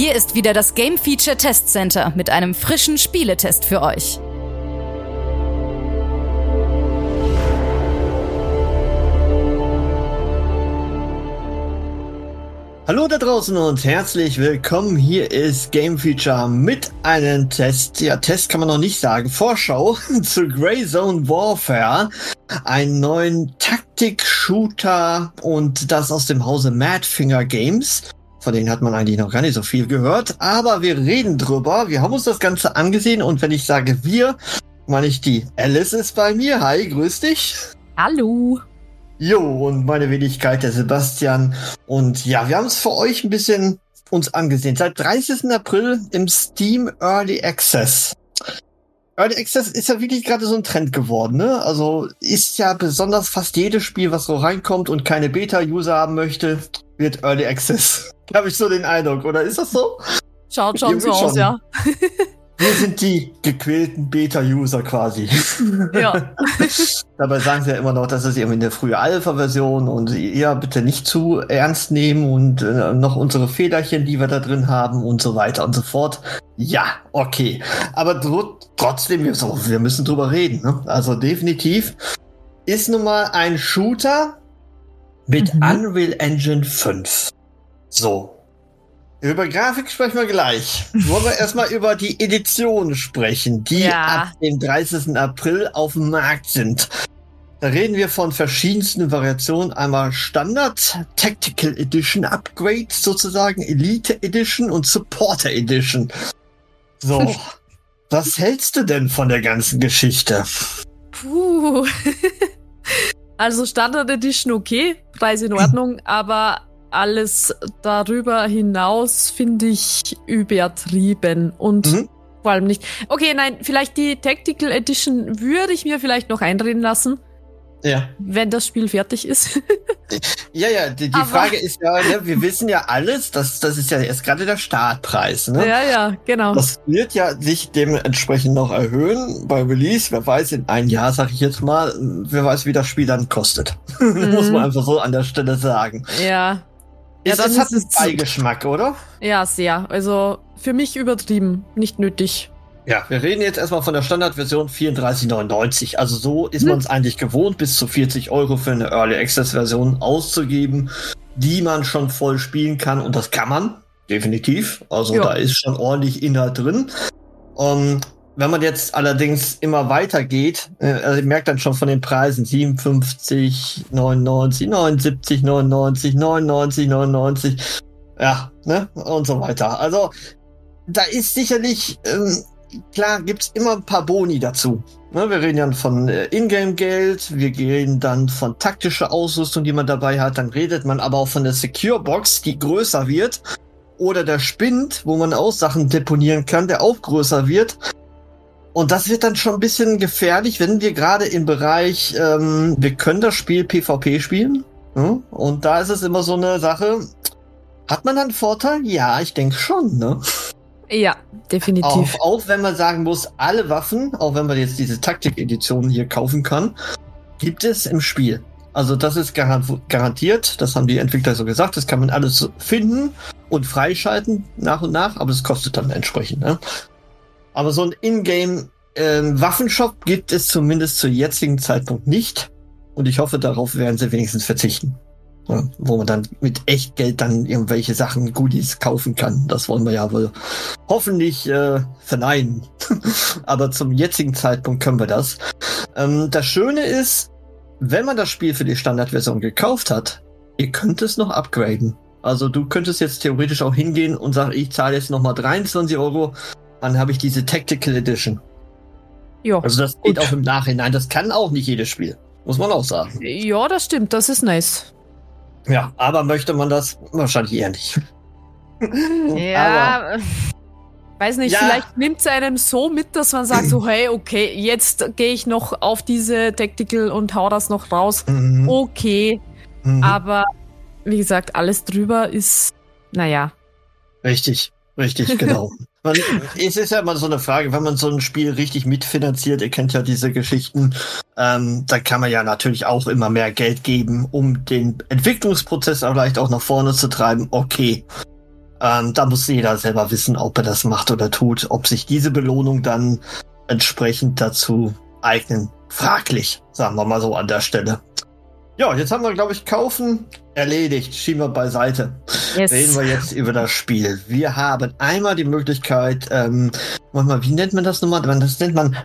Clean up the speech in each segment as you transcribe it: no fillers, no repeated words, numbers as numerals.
Hier ist wieder das Game Feature Test Center mit einem frischen Spieletest für euch. Hallo da draußen und herzlich willkommen. Hier ist Game Feature mit einem Test. Ja, Test kann man noch nicht sagen. Vorschau zu Grey Zone Warfare. Einen neuen Taktik-Shooter und das aus dem Hause Madfinger Games. Von denen hat man eigentlich noch gar nicht so viel gehört. Aber wir reden drüber. Wir haben uns das Ganze angesehen und wenn ich sage wir, meine ich die. Alice ist bei mir. Hi, grüß dich. Hallo. Jo, und meine Wenigkeit, der Sebastian. Und ja, wir haben es für euch ein bisschen uns angesehen. Seit 30. April im Steam Early Access. Early Access ist ja wirklich gerade so ein Trend geworden, ne? Also ist ja besonders fast jedes Spiel, was so reinkommt und keine Beta-User haben möchte, wird Early Access. Habe ich so den Eindruck, oder ist das so? Schaut schon so aus, ja. Wir sind die gequälten Beta-User quasi. Ja. Dabei sagen sie ja immer noch, das ist irgendwie eine frühe Alpha-Version und ja, bitte nicht zu ernst nehmen und noch unsere Federchen, die wir da drin haben und so weiter und so fort. Ja, okay. Aber trotzdem, wir müssen drüber reden. Ne? Also definitiv ist nun mal ein Shooter mit Unreal Engine 5. So. Über Grafik sprechen wir gleich. Wollen wir erstmal über die Editionen sprechen, die ab dem 30. April auf dem Markt sind. Da reden wir von verschiedensten Variationen. Einmal Standard, Tactical Edition Upgrade sozusagen, Elite Edition und Supporter Edition. So, was hältst du denn von der ganzen Geschichte? Puh. Also Standard Edition okay, Preis in Ordnung, aber alles darüber hinaus finde ich übertrieben und vor allem nicht. Okay, nein, vielleicht die Tactical Edition würde ich mir vielleicht noch einreden lassen. Ja. Wenn das Spiel fertig ist. Ja, die Frage ist ja, ne, wir wissen ja alles, das ist ja erst gerade der Startpreis, ne? Ja, genau. Das wird ja sich dementsprechend noch erhöhen bei Release. Wer weiß, in einem Jahr, sag ich jetzt mal, wer weiß, wie das Spiel dann kostet. Muss man einfach so an der Stelle sagen. Ja. Es hat einen Beigeschmack, oder? Ja, sehr. Also für mich übertrieben, nicht nötig. Ja, wir reden jetzt erstmal von der Standardversion 34,99. Also so ist man es eigentlich gewohnt, bis zu 40 € für eine Early Access Version auszugeben, die man schon voll spielen kann. Und das kann man, definitiv. Also da ist schon ordentlich Inhalt drin. Wenn man jetzt allerdings immer weiter geht, also ihr merkt dann schon von den Preisen 57, 99, 79, 99, 99, 99, ja, ne, und so weiter. Also da ist sicherlich, klar gibt's immer ein paar Boni dazu. Ne, wir reden dann von Ingame-Geld, wir reden dann von taktischer Ausrüstung, die man dabei hat, dann redet man aber auch von der Secure-Box, die größer wird, oder der Spind, wo man auch Sachen deponieren kann, der auch größer wird. Und das wird dann schon ein bisschen gefährlich, wenn wir gerade im Bereich, wir können das Spiel PvP spielen. Ne? Und da ist es immer so eine Sache, hat man dann einen Vorteil? Ja, ich denke schon, ne? Ja, definitiv. Auch wenn man sagen muss, alle Waffen, auch wenn man jetzt diese Taktik-Editionen hier kaufen kann, gibt es im Spiel. Also das ist garantiert, das haben die Entwickler so gesagt, das kann man alles finden und freischalten nach und nach, aber es kostet dann entsprechend, ne? Aber so ein Ingame Waffenshop gibt es zumindest zu jetzigen Zeitpunkt nicht. Und ich hoffe, darauf werden sie wenigstens verzichten. Ja, wo man dann mit Echtgeld dann irgendwelche Sachen, Goodies kaufen kann. Das wollen wir ja wohl hoffentlich verneinen. Aber zum jetzigen Zeitpunkt können wir das. Das Schöne ist, wenn man das Spiel für die Standardversion gekauft hat, ihr könnt es noch upgraden. Also du könntest jetzt theoretisch auch hingehen und sagen, ich zahle jetzt nochmal 23 €. Dann habe ich diese Tactical Edition. Ja. Also das geht auch im Nachhinein. Das kann auch nicht jedes Spiel. Muss man auch sagen. Ja, das stimmt. Das ist nice. Ja, aber möchte man das? Wahrscheinlich eher nicht. Ja, aber, weiß nicht. Vielleicht nimmt es einem so mit, dass man sagt so, hey, okay, jetzt gehe ich noch auf diese Tactical und hau das noch raus. Okay. Aber, wie gesagt, alles drüber ist, naja. Richtig, genau. Es ist ja immer so eine Frage, wenn man so ein Spiel richtig mitfinanziert, ihr kennt ja diese Geschichten, dann kann man ja natürlich auch immer mehr Geld geben, um den Entwicklungsprozess vielleicht auch nach vorne zu treiben. Okay. Da muss jeder selber wissen, ob er das macht oder tut, ob sich diese Belohnung dann entsprechend dazu eignen. Fraglich, sagen wir mal so an der Stelle. Ja, jetzt haben wir, glaube ich, kaufen erledigt. Schieben wir beiseite. Yes. Reden wir jetzt über das Spiel. Wir haben einmal die Möglichkeit, wie nennt man das nochmal? Das nennt man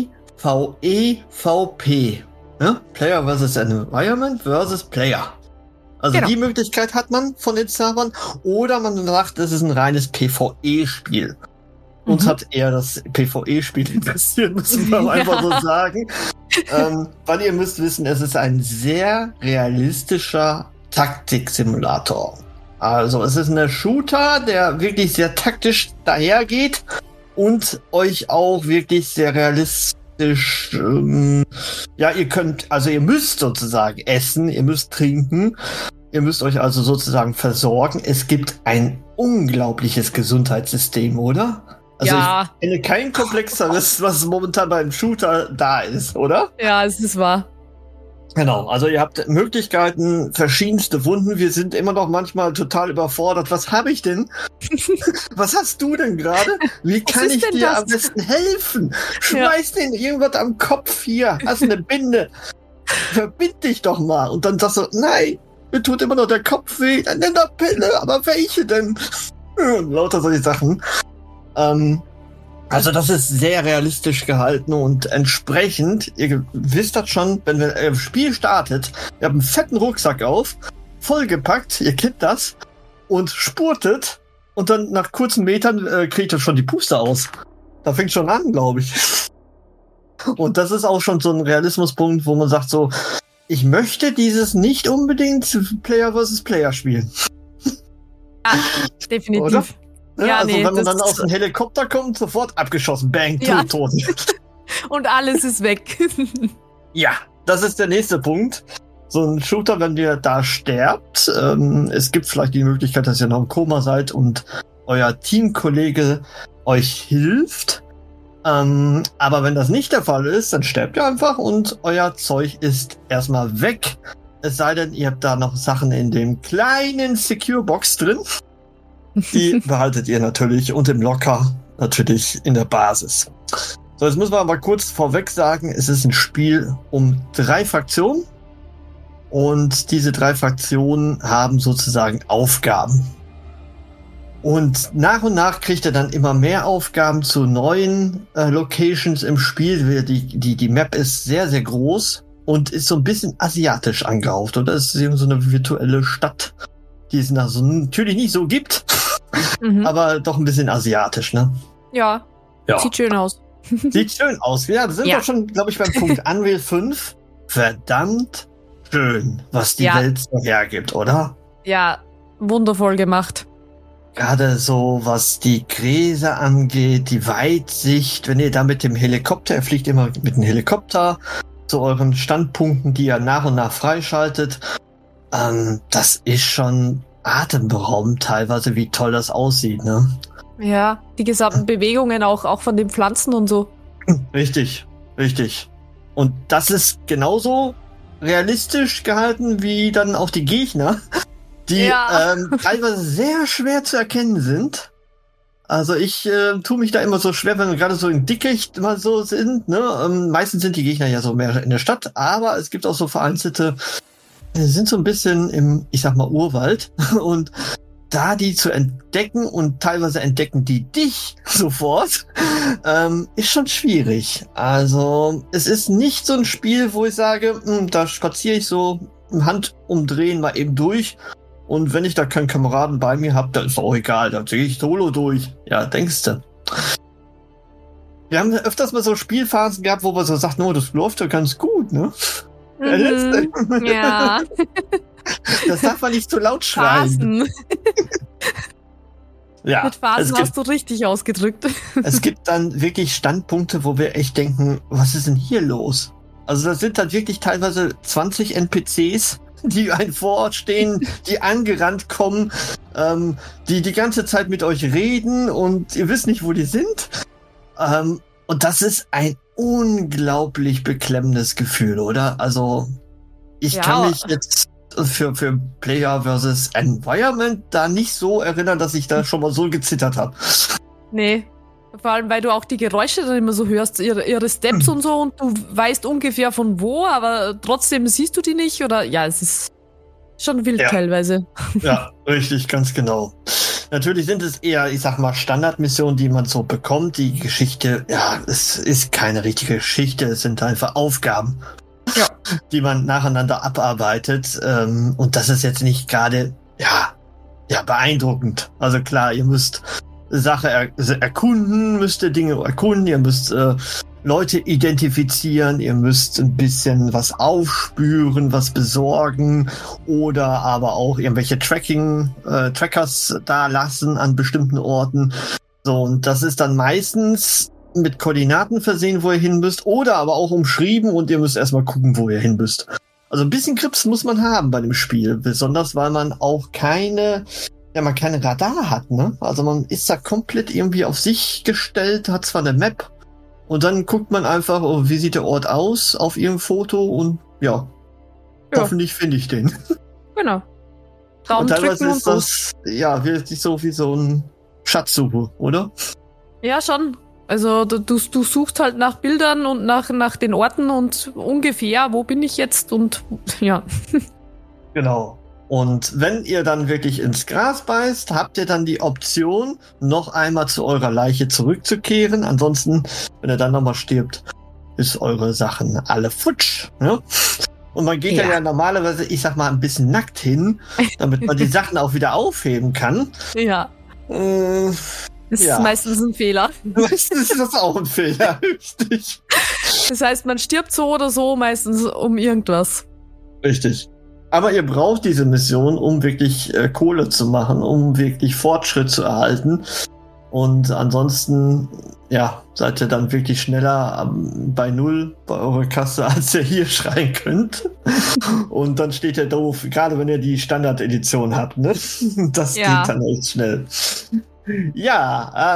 PvEVP. Ne? Player versus Environment versus Player. Also genau. Die Möglichkeit hat man von den Servern. Oder man sagt, das ist ein reines PvE-Spiel. Uns hat eher das PvE-Spiel interessiert, müssen wir einfach so sagen. Weil ihr müsst wissen, es ist ein sehr realistischer Taktiksimulator. Also es ist ein Shooter, der wirklich sehr taktisch dahergeht und euch auch wirklich sehr realistisch, ihr müsst sozusagen essen, ihr müsst trinken, ihr müsst euch also sozusagen versorgen. Es gibt ein unglaubliches Gesundheitssystem, oder? Also ja. Ich kenne kein komplexeres, was momentan beim Shooter da ist, oder? Ja, es ist wahr. Genau, also ihr habt Möglichkeiten, verschiedenste Wunden. Wir sind immer noch manchmal total überfordert. Was habe ich denn? Was hast du denn gerade? Wie kann ich dir am besten helfen? Schmeiß den irgendwas am Kopf hier. Hast eine Binde. Verbind dich doch mal. Und dann sagst du, nein, mir tut immer noch der Kopf weh. Dann nimm doch Pille. Aber welche denn? Lauter solche Sachen. Also das ist sehr realistisch gehalten und entsprechend, ihr wisst das schon, wenn ihr im Spiel startet, ihr habt einen fetten Rucksack auf, vollgepackt, ihr kennt das, und spurtet und dann nach kurzen Metern kriegt ihr schon die Puste aus. Da fängt schon an, glaube ich. Und das ist auch schon so ein Realismuspunkt, wo man sagt so, ich möchte dieses nicht unbedingt Player versus Player spielen. Ja, definitiv. Oder? Ja, also nee, wenn man dann aus dem Helikopter kommt, sofort abgeschossen. Bang, ja. tot. Und alles ist weg. Ja, das ist der nächste Punkt. So ein Shooter, wenn ihr da sterbt, es gibt vielleicht die Möglichkeit, dass ihr noch im Koma seid und euer Teamkollege euch hilft. Aber wenn das nicht der Fall ist, dann sterbt ihr einfach und euer Zeug ist erstmal weg. Es sei denn, ihr habt da noch Sachen in dem kleinen Secure-Box drin. Die behaltet ihr natürlich und im Locker natürlich in der Basis. So, jetzt müssen wir aber kurz vorweg sagen, es ist ein Spiel um 3 Fraktionen und diese 3 Fraktionen haben sozusagen Aufgaben. Und nach kriegt ihr dann immer mehr Aufgaben zu neuen Locations im Spiel. Die Map ist sehr, sehr groß und ist so ein bisschen asiatisch angehaucht. Oder es ist so eine virtuelle Stadt, die es natürlich nicht so gibt. Aber doch ein bisschen asiatisch, ne? Ja. Sieht schön aus. Sieht schön aus. Ja, da sind wir schon, glaube ich, beim Punkt Unreal 5. Verdammt schön, was die Welt so hergibt, oder? Ja, wundervoll gemacht. Gerade so, was die Gräser angeht, die Weitsicht, wenn ihr da mit dem Helikopter, ihr fliegt immer mit dem Helikopter zu euren Standpunkten, die ihr nach und nach freischaltet. Das ist schon atemberaubend teilweise, wie toll das aussieht, ne? Ja, die gesamten Bewegungen auch von den Pflanzen und so. Richtig. Und das ist genauso realistisch gehalten wie dann auch die Gegner, die teilweise sehr schwer zu erkennen sind. Also ich tue mich da immer so schwer, wenn wir gerade so in Dickicht mal so sind, ne? Meistens sind die Gegner ja so mehr in der Stadt, aber es gibt auch so vereinzelte, sind so ein bisschen im, ich sag mal, Urwald und da die zu entdecken und teilweise entdecken die dich sofort, ist schon schwierig. Also es ist nicht so ein Spiel, wo ich sage, da spaziere ich so im Handumdrehen mal eben durch und wenn ich da keinen Kameraden bei mir habe, dann ist auch egal, dann gehe ich solo durch. Ja, denkste. Wir haben öfters mal so Spielphasen gehabt, wo wir so sagten, oh, das läuft ja ganz gut, ne? Ja. Das darf man nicht zu laut schreien. Ja, mit Phasen hast du richtig ausgedrückt. Es gibt dann wirklich Standpunkte, wo wir echt denken, was ist denn hier los? Also das sind dann wirklich teilweise 20 NPCs, die einem vor Ort stehen, die angerannt kommen, die die ganze Zeit mit euch reden und ihr wisst nicht, wo die sind. Und das ist ein unglaublich beklemmendes Gefühl, oder? Also ich kann mich jetzt für Player versus Environment da nicht so erinnern, dass ich da schon mal so gezittert habe. Nee. Vor allem, weil du auch die Geräusche dann immer so hörst, ihre Steps und so, und du weißt ungefähr von wo, aber trotzdem siehst du die nicht, oder? Ja, es ist schon wild teilweise. Ja, richtig, ganz genau. Natürlich sind es eher, ich sag mal, Standardmissionen, die man so bekommt. Die Geschichte, ja, es ist keine richtige Geschichte, es sind einfach Aufgaben, die man nacheinander abarbeitet. Und das ist jetzt nicht gerade, beeindruckend. Also klar, ihr müsst müsst ihr Dinge erkunden, ihr müsst Leute identifizieren, ihr müsst ein bisschen was aufspüren, was besorgen oder aber auch irgendwelche Trackers da lassen an bestimmten Orten. So, und das ist dann meistens mit Koordinaten versehen, wo ihr hin müsst, oder aber auch umschrieben, und ihr müsst erstmal gucken, wo ihr hin müsst. Also ein bisschen Grips muss man haben bei dem Spiel, besonders weil man auch keine Radar hat, ne? Also man ist da komplett irgendwie auf sich gestellt, hat zwar eine Map, und dann guckt man einfach, oh, wie sieht der Ort aus auf ihrem Foto, und hoffentlich finde ich den. Genau. Und teilweise ist das, wirklich so wie so ein Schatzsuche, oder? Ja, schon. Also du suchst halt nach Bildern und nach den Orten und ungefähr, wo bin ich jetzt, und ja. Genau. Und wenn ihr dann wirklich ins Gras beißt, habt ihr dann die Option, noch einmal zu eurer Leiche zurückzukehren. Ansonsten, wenn ihr dann nochmal stirbt, ist eure Sachen alle futsch. Ne? Und man geht ja normalerweise, ich sag mal, ein bisschen nackt hin, damit man die Sachen auch wieder aufheben kann. Ja. Das ist meistens ein Fehler. Meistens ist das auch ein Fehler, richtig. Das heißt, man stirbt so oder so meistens um irgendwas. Richtig. Aber ihr braucht diese Mission, um wirklich Kohle zu machen, um wirklich Fortschritt zu erhalten. Und ansonsten, seid ihr dann wirklich schneller bei Null bei eurer Kasse, als ihr hier schreien könnt. Und dann steht ihr doof, gerade wenn ihr die Standard-Edition habt, ne? Das geht dann echt schnell. Ja,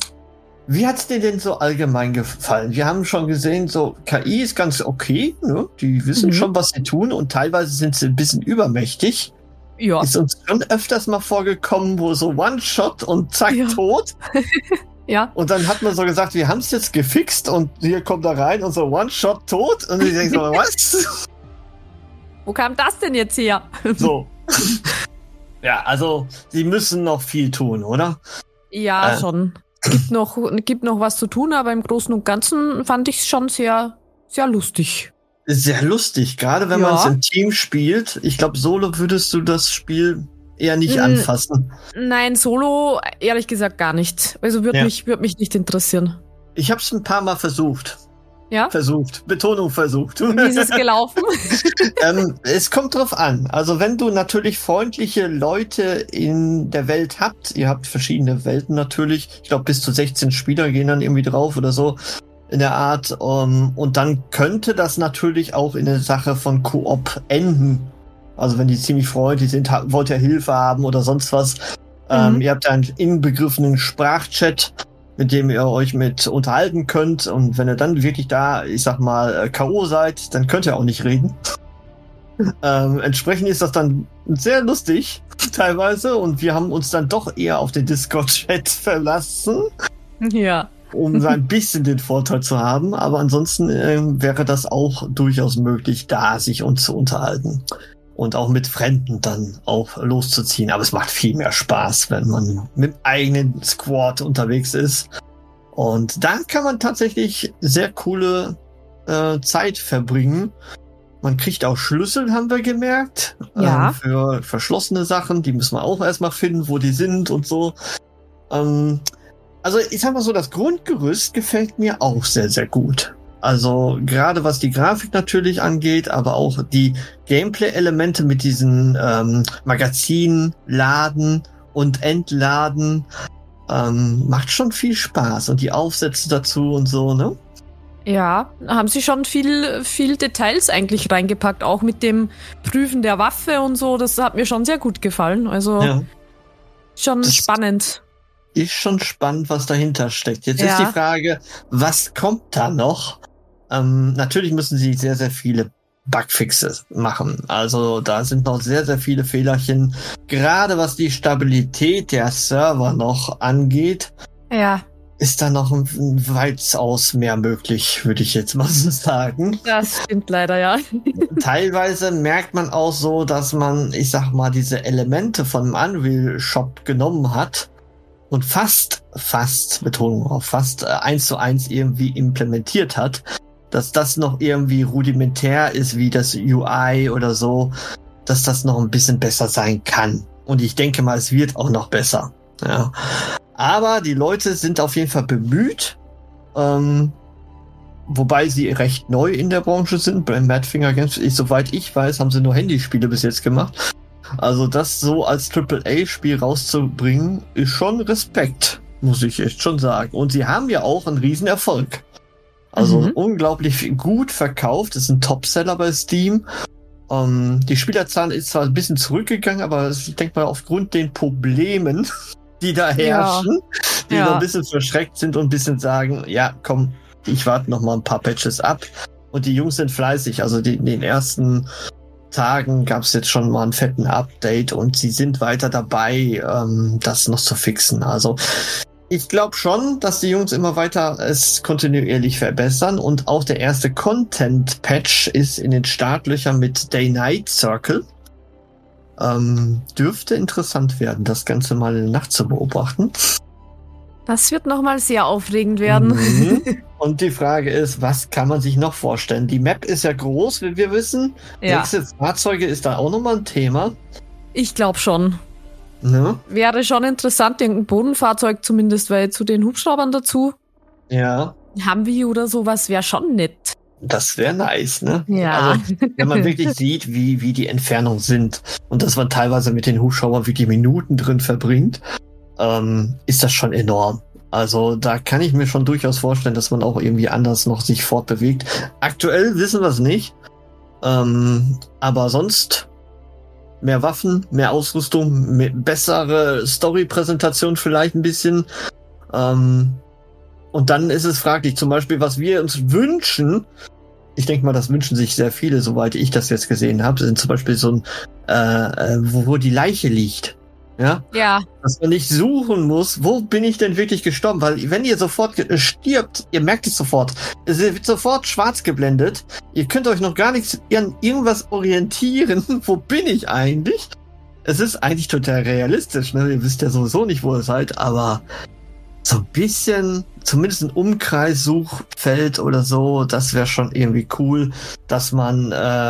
wie hat's dir denn so allgemein gefallen? Wir haben schon gesehen, so KI ist ganz okay, ne? Die wissen schon, was sie tun, und teilweise sind sie ein bisschen übermächtig. Ja. Ist uns schon öfters mal vorgekommen, wo so One-Shot und zack, tot. Ja. Und dann hat man so gesagt, wir haben es jetzt gefixt, und hier kommt er rein und so One-Shot tot, und ich denke so, was? Wo kam das denn jetzt her? So. Ja, also sie müssen noch viel tun, oder? Ja, schon. Gibt noch was zu tun, aber im Großen und Ganzen fand ich es schon sehr, sehr lustig. Sehr lustig, gerade wenn man es im Team spielt. Ich glaube, solo würdest du das Spiel eher nicht anfassen. Nein, solo ehrlich gesagt gar nicht. Also würde mich nicht interessieren. Ich habe es ein paar Mal versucht. Ja? Versucht. Betonung versucht. Wie ist es gelaufen? Es kommt drauf an. Also wenn du natürlich freundliche Leute in der Welt habt, ihr habt verschiedene Welten natürlich. Ich glaube, bis zu 16 Spieler gehen dann irgendwie drauf oder so in der Art. Und dann könnte das natürlich auch in der Sache von Koop enden. Also wenn die ziemlich freundlich sind, wollt ihr Hilfe haben oder sonst was. Ihr habt einen inbegriffenen Sprachchat, mit dem ihr euch mit unterhalten könnt. Und wenn ihr dann wirklich da, ich sag mal, K.O. seid, dann könnt ihr auch nicht reden. Entsprechend ist das dann sehr lustig, teilweise. Und wir haben uns dann doch eher auf den Discord-Chat verlassen. Ja. Um so ein bisschen den Vorteil zu haben. Aber ansonsten wäre das auch durchaus möglich, da sich uns zu unterhalten. Und auch mit Fremden dann auch loszuziehen. Aber es macht viel mehr Spaß, wenn man mit dem eigenen Squad unterwegs ist. Und da kann man tatsächlich sehr coole Zeit verbringen. Man kriegt auch Schlüssel, haben wir gemerkt. Ja. Für verschlossene Sachen. Die müssen wir auch erstmal finden, wo die sind und so. Also ich sag mal so, das Grundgerüst gefällt mir auch sehr, sehr gut. Also gerade was die Grafik natürlich angeht, aber auch die Gameplay-Elemente mit diesen Magazinen, Laden und Entladen, macht schon viel Spaß. Und die Aufsätze dazu und so, ne? Ja, haben sie schon viel Details eigentlich reingepackt, auch mit dem Prüfen der Waffe und so. Das hat mir schon sehr gut gefallen. Also schon spannend. Ist schon spannend, was dahinter steckt. Jetzt ist die Frage, was kommt da noch? Natürlich müssen sie sehr, sehr viele Bugfixe machen. Also da sind noch sehr, sehr viele Fehlerchen, gerade was die Stabilität der Server noch angeht. Ja. Ist da noch ein weitaus mehr möglich, würde ich jetzt mal so sagen. Das stimmt leider, ja. Teilweise merkt man auch so, dass man, ich sag mal, diese Elemente vom Unreal Shop genommen hat und fast, Betonung auf fast 1:1 irgendwie implementiert hat, dass das noch irgendwie rudimentär ist, wie das UI oder so, dass das noch ein bisschen besser sein kann. Und ich denke mal, es wird auch noch besser. Ja. Aber die Leute sind auf jeden Fall bemüht, wobei sie recht neu in der Branche sind. Bei Madfinger Games, soweit ich weiß, haben sie nur Handyspiele bis jetzt gemacht. Also das so als AAA-Spiel rauszubringen, ist schon Respekt, muss ich echt schon sagen. Und sie haben ja auch einen riesen Erfolg. Also unglaublich gut verkauft, ist ein Topseller bei Steam. Die Spielerzahl ist zwar ein bisschen zurückgegangen, aber ich denke mal aufgrund den Problemen, die da herrschen, die noch ein bisschen verschreckt sind und ein bisschen sagen, ja, komm, ich warte noch mal ein paar Patches ab. Und die Jungs sind fleißig. Also in den ersten Tagen gab es jetzt schon mal einen fetten Update und sie sind weiter dabei, das noch zu fixen. Also ich glaube schon, dass die Jungs immer weiter es kontinuierlich verbessern und auch der erste Content-Patch ist in den Startlöchern mit Day-Night Circle. Dürfte interessant werden, das Ganze mal in der Nacht zu beobachten. Das wird nochmal sehr aufregend werden. Und die Frage ist, was kann man sich noch vorstellen? Die Map ist ja groß, wie wir wissen. Ja. Nächste Fahrzeuge ist da auch nochmal ein Thema. Ich glaube schon. Ne? Wäre schon interessant, irgendein Bodenfahrzeug zumindest, weil zu den Hubschraubern dazu. Ja. Humvee oder sowas wäre schon nett. Das wäre nice, ne? Ja. Also, wenn man wirklich sieht, wie die Entfernungen sind und dass man teilweise mit den Hubschraubern wirklich Minuten drin verbringt, ist das schon enorm. Also da kann ich mir schon durchaus vorstellen, dass man auch irgendwie anders noch sich fortbewegt. Aktuell wissen wir es nicht. Aber sonst mehr Waffen, mehr Ausrüstung, bessere Story-Präsentation vielleicht ein bisschen. Und dann ist es fraglich, zum Beispiel, was wir uns wünschen. Ich denke mal, das wünschen sich sehr viele, soweit ich das jetzt gesehen habe, sind zum Beispiel so ein, wo die Leiche liegt. Ja? Ja. Dass man nicht suchen muss, wo bin ich denn wirklich gestorben? Weil wenn ihr sofort stirbt, ihr merkt es sofort. Es wird sofort schwarz geblendet. Ihr könnt euch noch gar nichts an irgendwas orientieren. Wo bin ich eigentlich? Es ist eigentlich total realistisch, ne? Ihr wisst ja sowieso nicht, wo ihr seid, aber so ein bisschen, zumindest ein Umkreissuchfeld oder so, das wäre schon irgendwie cool, dass man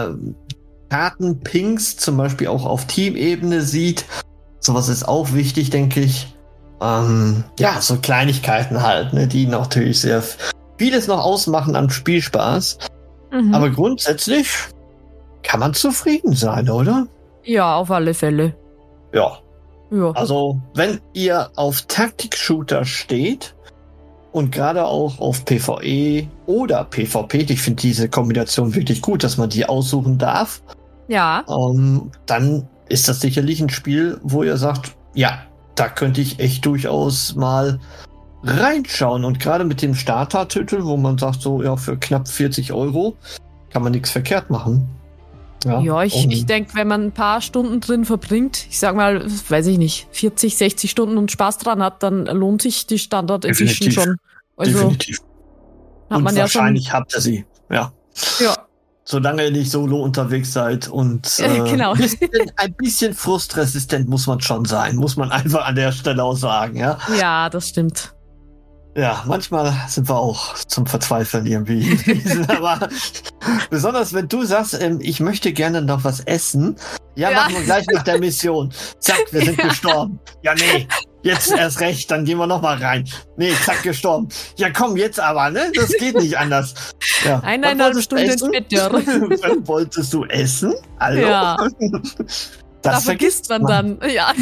Kartenpings zum Beispiel auch auf Teamebene sieht. Sowas ist auch wichtig, denke ich. Ja, so Kleinigkeiten halt, ne, die natürlich sehr vieles noch ausmachen an Spielspaß. Aber grundsätzlich kann man zufrieden sein, oder? Ja, auf alle Fälle. Ja. Ja. Also, wenn ihr auf Taktik-Shooter steht und gerade auch auf PvE oder PvP, ich finde diese Kombination wirklich gut, dass man die aussuchen darf, Ja. dann ist das sicherlich ein Spiel, wo ihr sagt, ja, da könnte ich echt durchaus mal reinschauen. Und gerade mit dem Starter-Titel, wo man sagt, so, ja, für knapp 40 € kann man nichts verkehrt machen. Ja, ich denke, wenn man ein paar Stunden drin verbringt, ich sag mal, weiß ich nicht, 40, 60 Stunden und Spaß dran hat, dann lohnt sich die Standard Edition schon. Also definitiv. Hat und man wahrscheinlich ja schon, habt ihr sie, ja. Ja. Solange ihr nicht solo unterwegs seid und Genau. ein bisschen frustresistent muss man schon sein, muss man einfach an der Stelle auch sagen, ja. Ja, das stimmt. Ja, manchmal sind wir auch zum Verzweifeln irgendwie. Aber besonders wenn du sagst, ich möchte gerne noch was essen. Ja, machen wir gleich nach der Mission. Zack, wir sind gestorben. Ja, nee, jetzt erst recht, dann gehen wir noch mal rein. Nee, zack, gestorben. Ja, komm, jetzt aber, ne? Das geht nicht anders. Ja. 1,5 Stunden ins Bett, ja. Wann wolltest du essen? Hallo? Ja. Das Da vergisst man dann. Ja.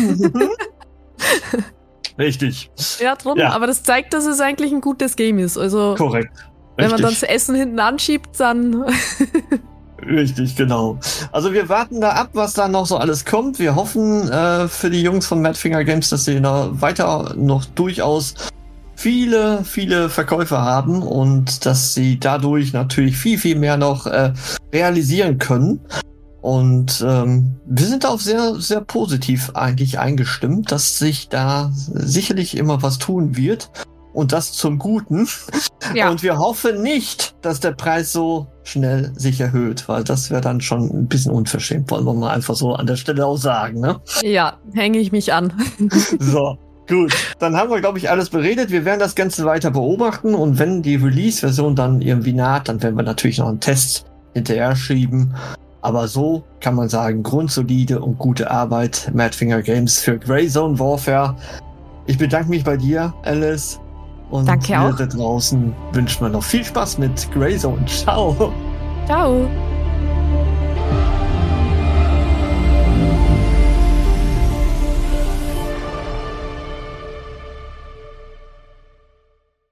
Richtig. Ja, drum. Ja. Aber das zeigt, dass es eigentlich ein gutes Game ist. Also, Korrekt. wenn man dann das Essen hinten anschiebt, dann. Richtig, genau. Also wir warten da ab, was da noch so alles kommt. Wir hoffen für die Jungs von Madfinger Games, dass sie weiter noch durchaus viele Verkäufer haben und dass sie dadurch natürlich viel mehr noch realisieren können. Und wir sind auch sehr, sehr positiv eigentlich eingestimmt, dass sich da sicherlich immer was tun wird. Und das zum Guten. Ja. Und wir hoffen nicht, dass der Preis so schnell sich erhöht, weil das wäre dann schon ein bisschen unverschämt, wollen wir mal einfach so an der Stelle auch sagen, ne? Ja, hänge ich mich an. So, gut. Dann haben wir, glaube ich, alles beredet. Wir werden das Ganze weiter beobachten und wenn die Release-Version dann irgendwie naht, dann werden wir natürlich noch einen Test hinterher schieben. Aber so kann man sagen, grundsolide und gute Arbeit, Madfinger Games für Greyzone Warfare. Ich bedanke mich bei dir, Alice. Und danke auch. Da draußen wünschen wir noch viel Spaß mit Greyzone. Ciao. Ciao.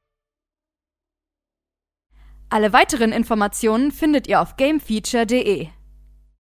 Alle weiteren Informationen findet ihr auf gamefeature.de.